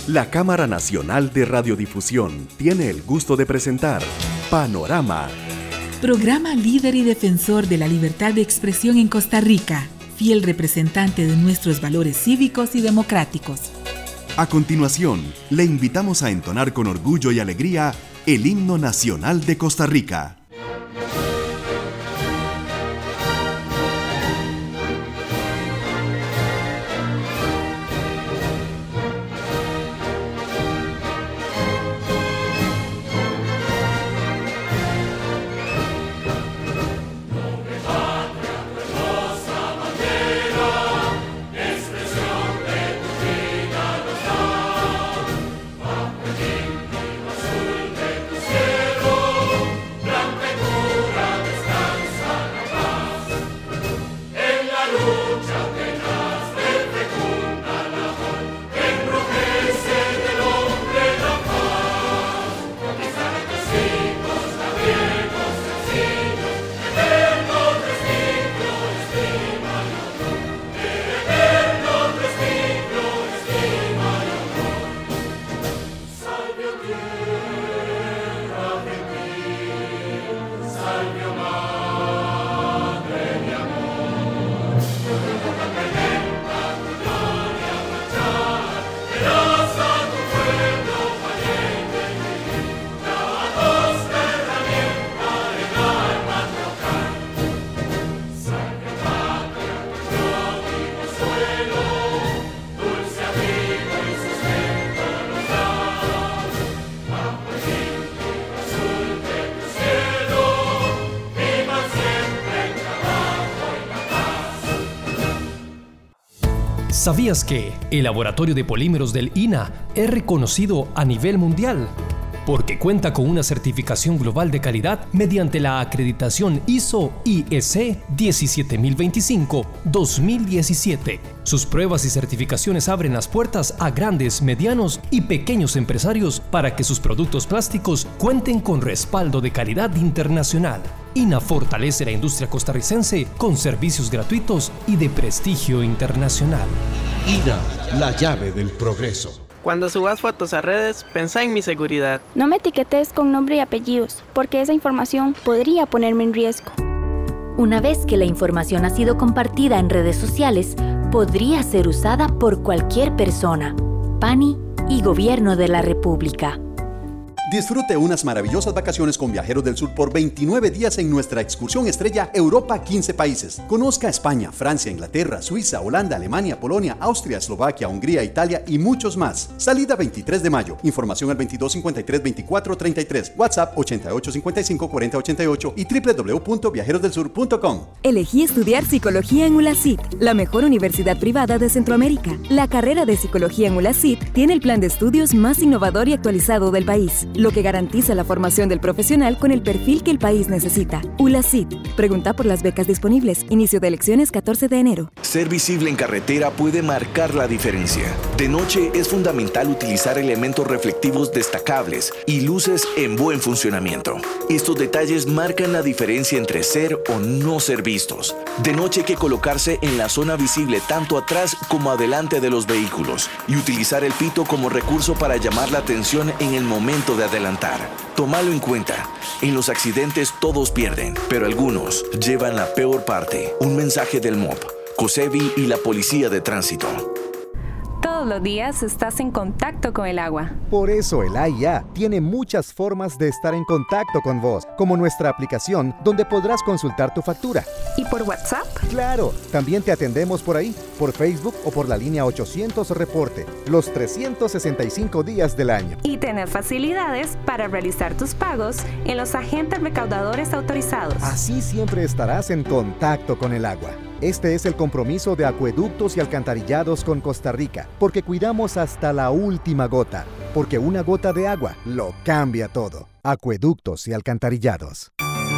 La Cámara Nacional de Radiodifusión tiene el gusto de presentar Panorama. Programa líder y defensor de la libertad de expresión en Costa Rica, fiel representante de nuestros valores cívicos y democráticos. A continuación, le invitamos a entonar con orgullo y alegría el himno nacional de Costa Rica. ¿Sabías que el laboratorio de polímeros del INA es reconocido a nivel mundial? Porque cuenta con una certificación global de calidad mediante la acreditación ISO/IEC 17025-2017. Sus pruebas y certificaciones abren las puertas a grandes, medianos y pequeños empresarios para que sus productos plásticos cuenten con respaldo de calidad internacional. INA fortalece la industria costarricense con servicios gratuitos y de prestigio internacional. INA, la llave del progreso. Cuando subas fotos a redes, pensá en mi seguridad. No me etiquetes con nombre y apellidos, porque esa información podría ponerme en riesgo. Una vez que la información ha sido compartida en redes sociales, podría ser usada por cualquier persona. PANI y Gobierno de la República. Disfrute unas maravillosas vacaciones con Viajeros del Sur por 29 días en nuestra excursión estrella Europa 15 países. Conozca España, Francia, Inglaterra, Suiza, Holanda, Alemania, Polonia, Austria, Eslovaquia, Hungría, Italia y muchos más. Salida 23 de mayo. Información al 2253-2433. WhatsApp 8855-4088 y www.viajerosdelsur.com. Elegí estudiar Psicología en ULACIT, la mejor universidad privada de Centroamérica. La carrera de Psicología en ULACIT tiene el plan de estudios más innovador y actualizado del país, lo que garantiza la formación del profesional con el perfil que el país necesita. ULACIT. Pregunta por las becas disponibles. Inicio de elecciones 14 de enero. Ser visible en carretera puede marcar la diferencia. De noche es fundamental utilizar elementos reflectivos destacables y luces en buen funcionamiento. Estos detalles marcan la diferencia entre ser o no ser vistos. De noche hay que colocarse en la zona visible tanto atrás como adelante de los vehículos y utilizar el pito como recurso para llamar la atención en el momento de adelantar. Tómalo en cuenta. En los accidentes todos pierden, pero algunos llevan la peor parte. Un mensaje del MOP, COSEBI y la Policía de Tránsito. Todos los días estás en contacto con el agua. Por eso el AIA tiene muchas formas de estar en contacto con vos, como nuestra aplicación donde podrás consultar tu factura. ¿Y por WhatsApp? Claro, también te atendemos por ahí, por Facebook o por la línea 800 Reporte, los 365 días del año. Y tener facilidades para realizar tus pagos en los agentes recaudadores autorizados. Así siempre estarás en contacto con el agua. Este es el compromiso de Acueductos y Alcantarillados con Costa Rica, porque cuidamos hasta la última gota, porque una gota de agua lo cambia todo. Acueductos y Alcantarillados.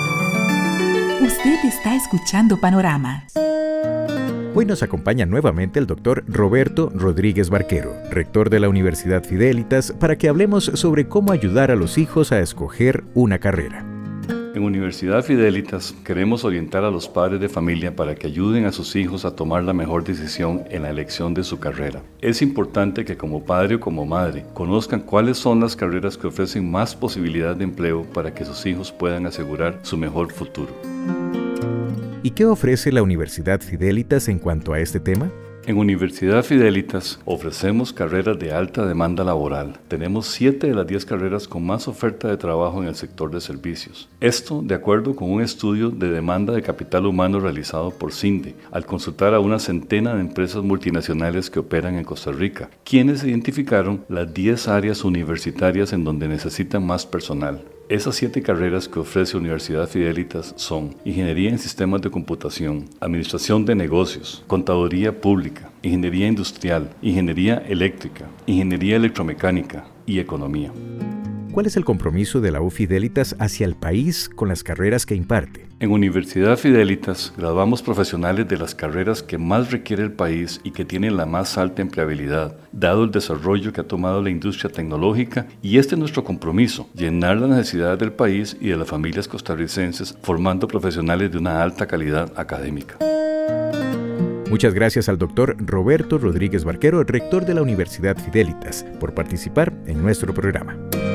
Usted está escuchando Panorama. Hoy nos acompaña nuevamente el doctor Roberto Rodríguez Barquero, rector de la Universidad Fidelitas, para que hablemos sobre cómo ayudar a los hijos a escoger una carrera. En Universidad Fidelitas queremos orientar a los padres de familia para que ayuden a sus hijos a tomar la mejor decisión en la elección de su carrera. Es importante que como padre o como madre conozcan cuáles son las carreras que ofrecen más posibilidad de empleo para que sus hijos puedan asegurar su mejor futuro. ¿Y qué ofrece la Universidad Fidelitas en cuanto a este tema? En Universidad Fidelitas ofrecemos carreras de alta demanda laboral. Tenemos 7 de las 10 carreras con más oferta de trabajo en el sector de servicios. Esto de acuerdo con un estudio de demanda de capital humano realizado por CINDE, al consultar a una centena de empresas multinacionales que operan en Costa Rica, quienes identificaron las 10 áreas universitarias en donde necesitan más personal. Esas 7 carreras que ofrece Universidad Fidelitas son Ingeniería en Sistemas de Computación, Administración de Negocios, Contaduría Pública, Ingeniería Industrial, Ingeniería Eléctrica, Ingeniería Electromecánica y Economía. ¿Cuál es el compromiso de la U Fidelitas hacia el país con las carreras que imparte? En Universidad Fidelitas graduamos profesionales de las carreras que más requiere el país y que tienen la más alta empleabilidad, dado el desarrollo que ha tomado la industria tecnológica, y este es nuestro compromiso, llenar las necesidades del país y de las familias costarricenses, formando profesionales de una alta calidad académica. Muchas gracias al doctor Roberto Rodríguez Barquero, rector de la Universidad Fidelitas, por participar en nuestro programa.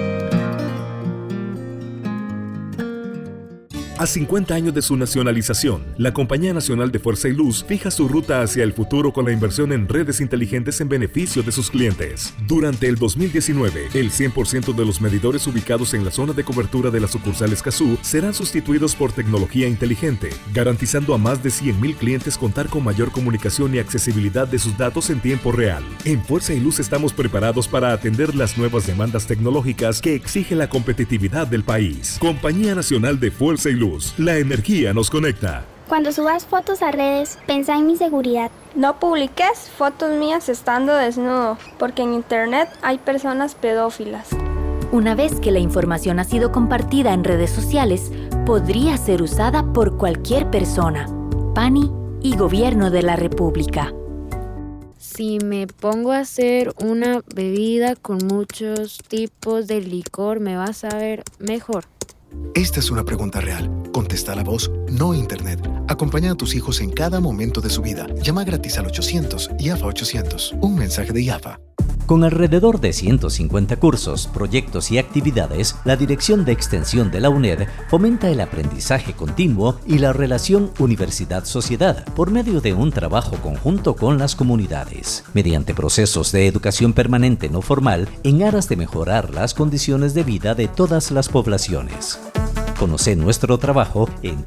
A 50 años de su nacionalización, la Compañía Nacional de Fuerza y Luz fija su ruta hacia el futuro con la inversión en redes inteligentes en beneficio de sus clientes. Durante el 2019, el 100% de los medidores ubicados en la zona de cobertura de la sucursal Escazú serán sustituidos por tecnología inteligente, garantizando a más de 100,000 clientes contar con mayor comunicación y accesibilidad de sus datos en tiempo real. En Fuerza y Luz estamos preparados para atender las nuevas demandas tecnológicas que exige la competitividad del país. Compañía Nacional de Fuerza y Luz. La energía nos conecta. Cuando subas fotos a redes, pensá en mi seguridad. No publiques fotos mías estando desnudo, porque en internet hay personas pedófilas. Una vez que la información ha sido compartida en redes sociales, podría ser usada por cualquier persona. PANI y Gobierno de la República. Si me pongo a hacer una bebida con muchos tipos de licor, ¿me va a saber mejor? Esta es una pregunta real. Contesta la voz, no internet. Acompaña a tus hijos en cada momento de su vida. Llama gratis al 800 IAFA 800. Un mensaje de IAFA. Con alrededor de 150 cursos, proyectos y actividades, la Dirección de Extensión de la UNED fomenta el aprendizaje continuo y la relación universidad-sociedad por medio de un trabajo conjunto con las comunidades, mediante procesos de educación permanente no formal en aras de mejorar las condiciones de vida de todas las poblaciones. Conoce nuestro trabajo en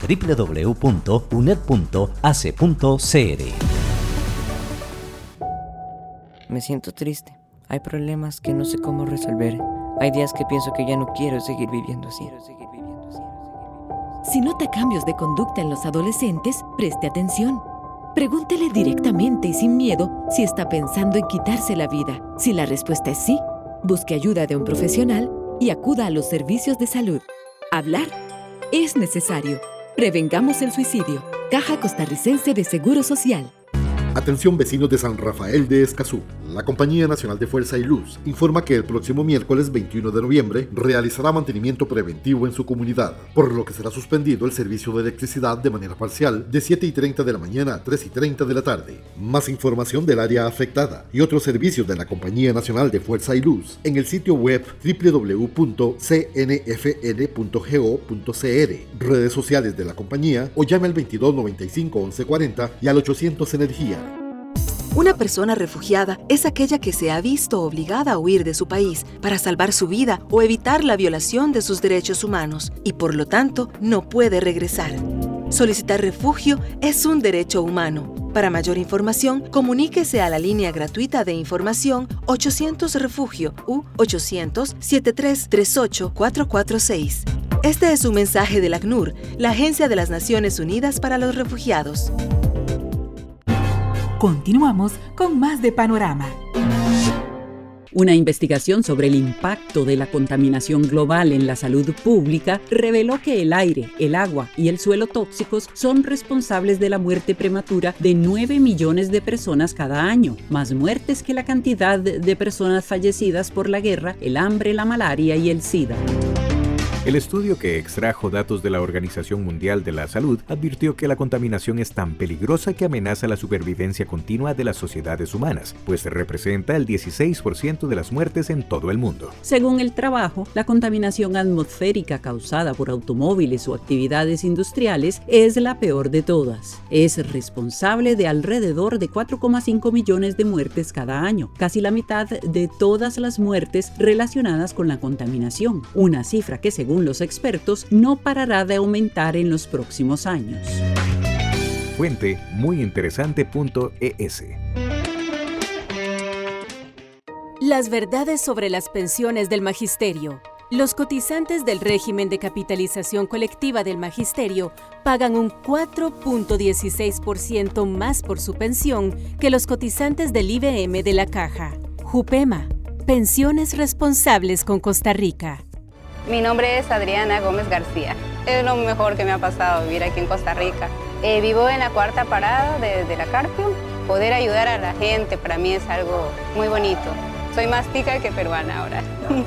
www.uned.ac.cr. Me siento triste. Hay problemas que no sé cómo resolver. Hay días que pienso que ya no quiero seguir viviendo así. Si nota cambios de conducta en los adolescentes, preste atención. Pregúntele directamente y sin miedo si está pensando en quitarse la vida. Si la respuesta es sí, busque ayuda de un profesional y acuda a los servicios de salud. Hablar es necesario. Prevengamos el suicidio. Caja Costarricense de Seguro Social. Atención vecinos de San Rafael de Escazú. La Compañía Nacional de Fuerza y Luz informa que el próximo miércoles 21 de noviembre realizará mantenimiento preventivo en su comunidad, por lo que será suspendido el servicio de electricidad de manera parcial de 7:30 de la mañana a 3:30 de la tarde. Más información del área afectada y otros servicios de la Compañía Nacional de Fuerza y Luz en el sitio web www.cnfn.go.cr, redes sociales de la compañía o llame al 2295-1140 y al 800 Energía. Una persona refugiada es aquella que se ha visto obligada a huir de su país para salvar su vida o evitar la violación de sus derechos humanos y por lo tanto no puede regresar. Solicitar refugio es un derecho humano. Para mayor información, comuníquese a la línea gratuita de información 800 Refugio u 800-7338-446. Este es un mensaje del ACNUR, la Agencia de las Naciones Unidas para los Refugiados. Continuamos con más de Panorama. Una investigación sobre el impacto de la contaminación global en la salud pública reveló que el aire, el agua y el suelo tóxicos son responsables de la muerte prematura de 9 millones de personas cada año, más muertes que la cantidad de personas fallecidas por la guerra, el hambre, la malaria y el SIDA. El estudio, que extrajo datos de la Organización Mundial de la Salud, advirtió que la contaminación es tan peligrosa que amenaza la supervivencia continua de las sociedades humanas, pues representa el 16% de las muertes en todo el mundo. Según el trabajo, la contaminación atmosférica causada por automóviles o actividades industriales es la peor de todas. Es responsable de alrededor de 4,5 millones de muertes cada año, casi la mitad de todas las muertes relacionadas con la contaminación, una cifra que, según los expertos, no parará de aumentar en los próximos años. Fuente muyinteresante.es. Las verdades sobre las pensiones del magisterio. Los cotizantes del régimen de capitalización colectiva del magisterio pagan un 4.16% más por su pensión que los cotizantes del IBM de la Caja. Jupema, pensiones responsables con Costa Rica. Mi nombre es Adriana Gómez García. Es lo mejor que me ha pasado vivir aquí en Costa Rica. Vivo en la cuarta parada de la Carpio. Poder ayudar a la gente para mí es algo muy bonito. Soy más tica que peruana ahora.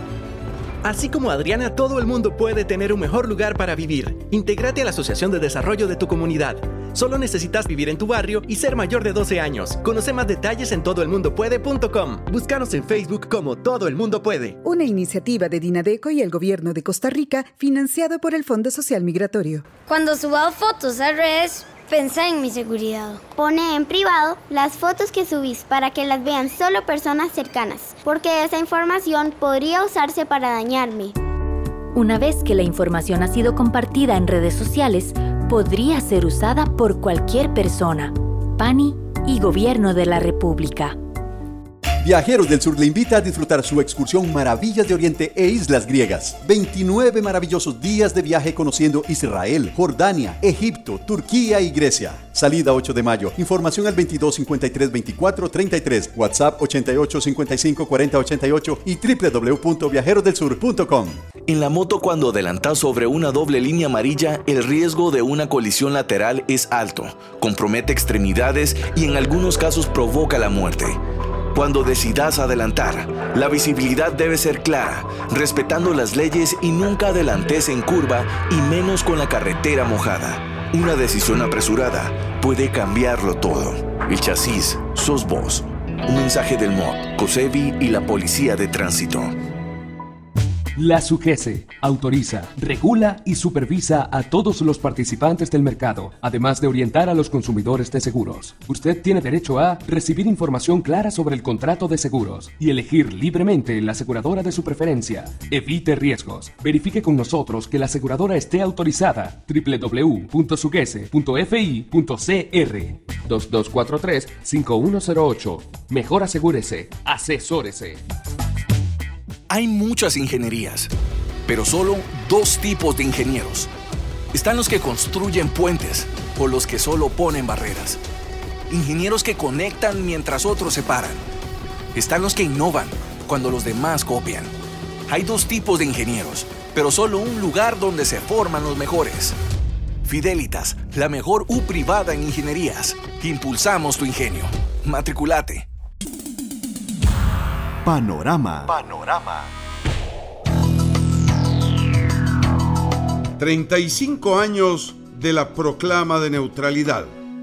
Así como Adriana, todo el mundo puede tener un mejor lugar para vivir. Intégrate a la Asociación de Desarrollo de tu comunidad. Solo necesitas vivir en tu barrio y ser mayor de 12 años. Conoce más detalles en todoelmundopuede.com. Búscanos en Facebook como Todo el Mundo Puede. Una iniciativa de Dinadeco y el Gobierno de Costa Rica, financiado por el Fondo Social Migratorio. Cuando subo fotos a redes, pensá en mi seguridad. Pone en privado las fotos que subís para que las vean solo personas cercanas, porque esa información podría usarse para dañarme. Una vez que la información ha sido compartida en redes sociales, podría ser usada por cualquier persona. PANI y Gobierno de la República. Viajeros del Sur le invita a disfrutar su excursión Maravillas de Oriente e Islas Griegas. 29 maravillosos días de viaje conociendo Israel, Jordania, Egipto, Turquía y Grecia. Salida 8 de mayo. Información al 22 53 24 33, WhatsApp 88 55 40 88 y www.viajerosdelsur.com. En la moto, cuando adelantas sobre una doble línea amarilla, el riesgo de una colisión lateral es alto, compromete extremidades y en algunos casos provoca la muerte. Cuando decidas adelantar, la visibilidad debe ser clara, respetando las leyes y nunca adelantes en curva y menos con la carretera mojada. Una decisión apresurada puede cambiarlo todo. El chasis sos vos. Un mensaje del MOB, COSEBI y la Policía de Tránsito. La SUGESE autoriza, regula y supervisa a todos los participantes del mercado, además de orientar a los consumidores de seguros. Usted tiene derecho a recibir información clara sobre el contrato de seguros y elegir libremente la aseguradora de su preferencia. Evite riesgos. Verifique con nosotros que la aseguradora esté autorizada. www.sugese.fi.cr 2243-5108. Mejor asegúrese. Asesórese. Hay muchas ingenierías, pero solo dos tipos de ingenieros. Están los que construyen puentes o los que solo ponen barreras. Ingenieros que conectan mientras otros se paran. Están los que innovan cuando los demás copian. Hay dos tipos de ingenieros, pero solo un lugar donde se forman los mejores. Fidelitas, la mejor U privada en ingenierías. Impulsamos tu ingenio. Matriculate. Panorama. 35 años de la proclama de neutralidad.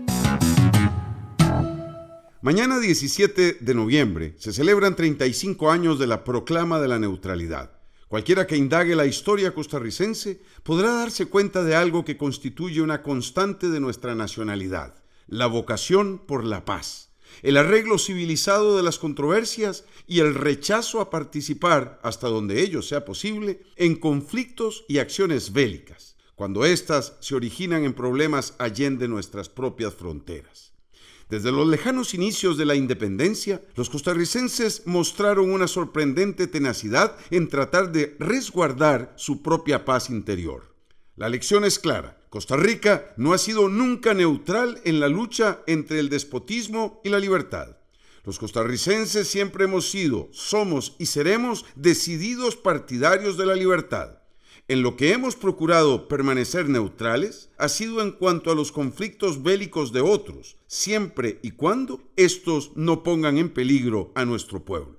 Mañana 17 de noviembre se celebran 35 años de la proclama de la neutralidad. Cualquiera que indague la historia costarricense podrá darse cuenta de algo que constituye una constante de nuestra nacionalidad: la vocación por la paz, el arreglo civilizado de las controversias y el rechazo a participar, hasta donde ello sea posible, en conflictos y acciones bélicas, cuando éstas se originan en problemas allende nuestras propias fronteras. Desde los lejanos inicios de la independencia, los costarricenses mostraron una sorprendente tenacidad en tratar de resguardar su propia paz interior. La lección es clara: Costa Rica no ha sido nunca neutral en la lucha entre el despotismo y la libertad. Los costarricenses siempre hemos sido, somos y seremos decididos partidarios de la libertad. En lo que hemos procurado permanecer neutrales ha sido en cuanto a los conflictos bélicos de otros, siempre y cuando estos no pongan en peligro a nuestro pueblo.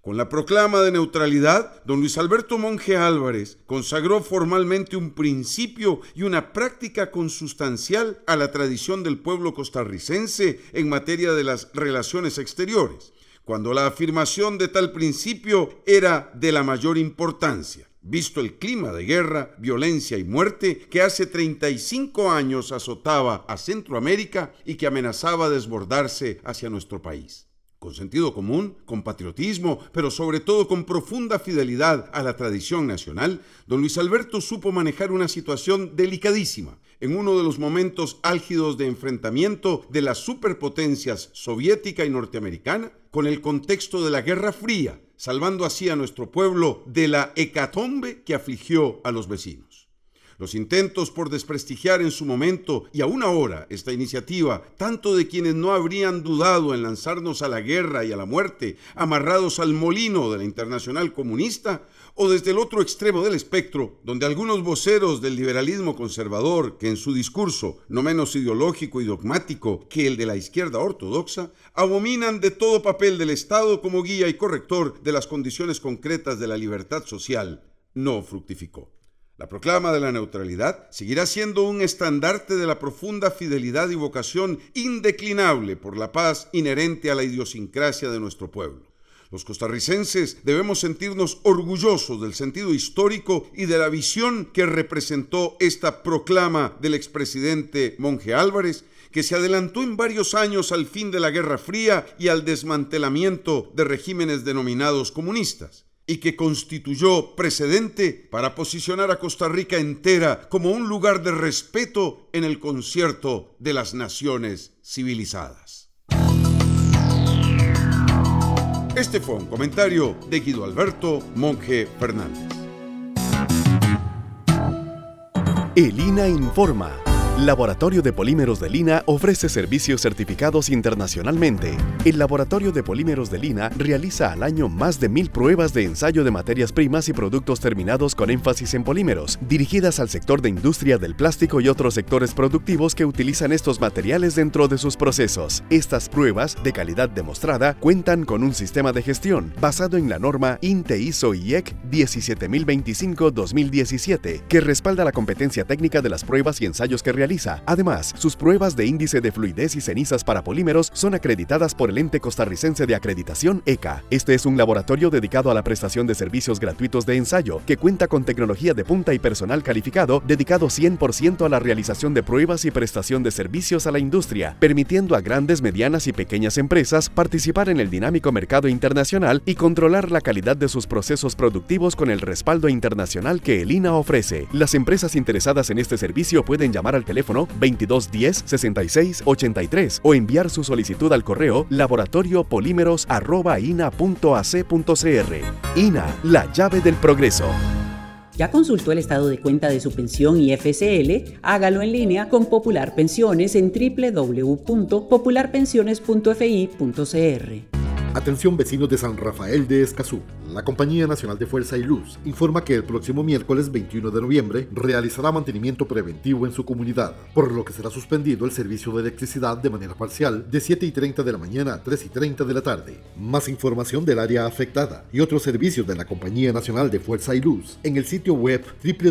Con la proclama de neutralidad, don Luis Alberto Monge Álvarez consagró formalmente un principio y una práctica consustancial a la tradición del pueblo costarricense en materia de las relaciones exteriores, cuando la afirmación de tal principio era de la mayor importancia, visto el clima de guerra, violencia y muerte que hace 35 años azotaba a Centroamérica y que amenazaba desbordarse hacia nuestro país. Con sentido común, con patriotismo, pero sobre todo con profunda fidelidad a la tradición nacional, don Luis Alberto supo manejar una situación delicadísima en uno de los momentos álgidos de enfrentamiento de las superpotencias soviética y norteamericana con el contexto de la Guerra Fría, salvando así a nuestro pueblo de la hecatombe que afligió a los vecinos. Los intentos por desprestigiar en su momento y aún ahora esta iniciativa, tanto de quienes no habrían dudado en lanzarnos a la guerra y a la muerte, amarrados al molino de la Internacional Comunista, o desde el otro extremo del espectro, donde algunos voceros del liberalismo conservador, que en su discurso, no menos ideológico y dogmático que el de la izquierda ortodoxa, abominan de todo papel del Estado como guía y corrector de las condiciones concretas de la libertad social, no fructificó. La proclama de la neutralidad seguirá siendo un estandarte de la profunda fidelidad y vocación indeclinable por la paz inherente a la idiosincrasia de nuestro pueblo. Los costarricenses debemos sentirnos orgullosos del sentido histórico y de la visión que representó esta proclama del expresidente Monge Álvarez, que se adelantó en varios años al fin de la Guerra Fría y al desmantelamiento de regímenes denominados comunistas, y que constituyó precedente para posicionar a Costa Rica entera como un lugar de respeto en el concierto de las naciones civilizadas. Este fue un comentario de Guido Alberto Monge Fernández. El INA informa. Laboratorio de Polímeros del INA ofrece servicios certificados internacionalmente. El Laboratorio de Polímeros del INA realiza al año más de 1000 pruebas de ensayo de materias primas y productos terminados con énfasis en polímeros, dirigidas al sector de industria del plástico y otros sectores productivos que utilizan estos materiales dentro de sus procesos. Estas pruebas, de calidad demostrada, cuentan con un sistema de gestión basado en la norma INTE-ISO-IEC 17025-2017, que respalda la competencia técnica de las pruebas y ensayos que realiza. Además, sus pruebas de índice de fluidez y cenizas para polímeros son acreditadas por el Ente Costarricense de Acreditación ECA. Este es un laboratorio dedicado a la prestación de servicios gratuitos de ensayo, que cuenta con tecnología de punta y personal calificado dedicado 100% a la realización de pruebas y prestación de servicios a la industria, permitiendo a grandes, medianas y pequeñas empresas participar en el dinámico mercado internacional y controlar la calidad de sus procesos productivos con el respaldo internacional que el INA ofrece. Las empresas interesadas en este servicio pueden llamar al teléfono 2210-6683 o enviar su solicitud al correo laboratoriopolímeros@ina.ac.cr. INA, la llave del progreso. ¿Ya consultó el estado de cuenta de su pensión y FCL? Hágalo en línea con Popular Pensiones en www.popularpensiones.fi.cr. Atención vecinos de San Rafael de Escazú. La Compañía Nacional de Fuerza y Luz informa que el próximo miércoles 21 de noviembre realizará mantenimiento preventivo en su comunidad, por lo que será suspendido el servicio de electricidad de manera parcial de 7:30 de la mañana a 3:30 de la tarde. Más información del área afectada y otros servicios de la Compañía Nacional de Fuerza y Luz en el sitio web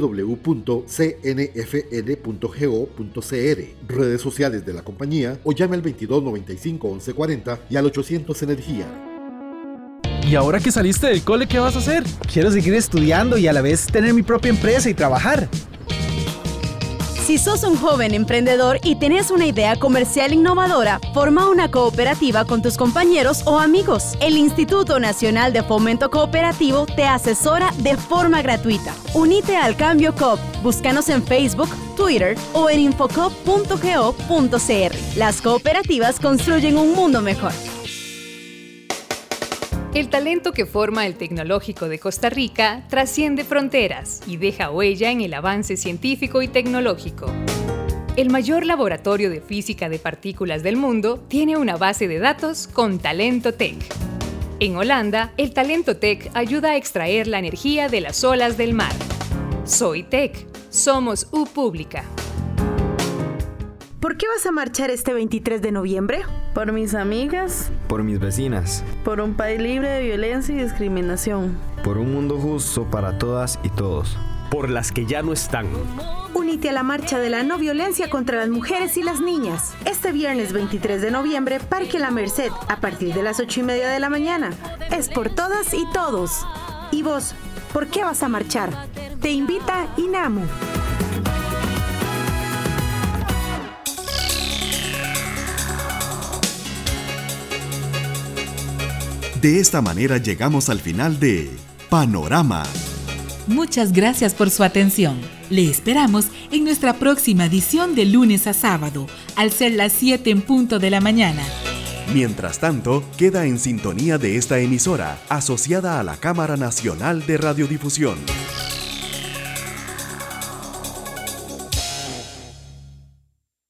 www.cnfl.go.cr, redes sociales de la compañía o llame al 22 95 11 40 y al 800 Energía. ¿Y ahora que saliste del cole, qué vas a hacer? Quiero seguir estudiando y a la vez tener mi propia empresa y trabajar. Si sos un joven emprendedor y tenés una idea comercial innovadora, forma una cooperativa con tus compañeros o amigos. El Instituto Nacional de Fomento Cooperativo te asesora de forma gratuita. Unite al Cambio COP. Búscanos en Facebook, Twitter o en infocop.go.cr. Las cooperativas construyen un mundo mejor. El talento que forma el Tecnológico de Costa Rica trasciende fronteras y deja huella en el avance científico y tecnológico. El mayor laboratorio de física de partículas del mundo tiene una base de datos con Talento Tech. En Holanda, el Talento Tech ayuda a extraer la energía de las olas del mar. Soy Tech. Somos U Pública. ¿Por qué vas a marchar este 23 de noviembre? Por mis amigas. Por mis vecinas. Por un país libre de violencia y discriminación. Por un mundo justo para todas y todos. Por las que ya no están. Únete a la marcha de la no violencia contra las mujeres y las niñas. Este viernes 23 de noviembre, Parque La Merced, a partir de las 8:30 de la mañana. Es por todas y todos. ¿Y vos, por qué vas a marchar? Te invita INAMU. De esta manera llegamos al final de Panorama. Muchas gracias por su atención. Le esperamos en nuestra próxima edición de lunes a sábado, al ser las 7 en punto de la mañana. Mientras tanto, queda en sintonía de esta emisora, asociada a la Cámara Nacional de Radiodifusión.